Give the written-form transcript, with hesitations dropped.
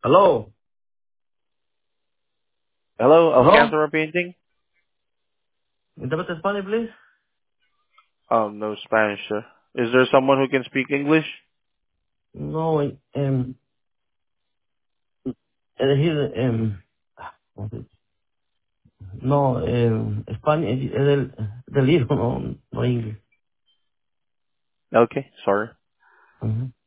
Hello. Hello, Hello. Alcantara Painting? Interpret Spanish, please. No Spanish, sir. Is there someone who can speak English? No, elegir, no, Spanish es del hijo, no inglés. Okay, sorry. Ujú.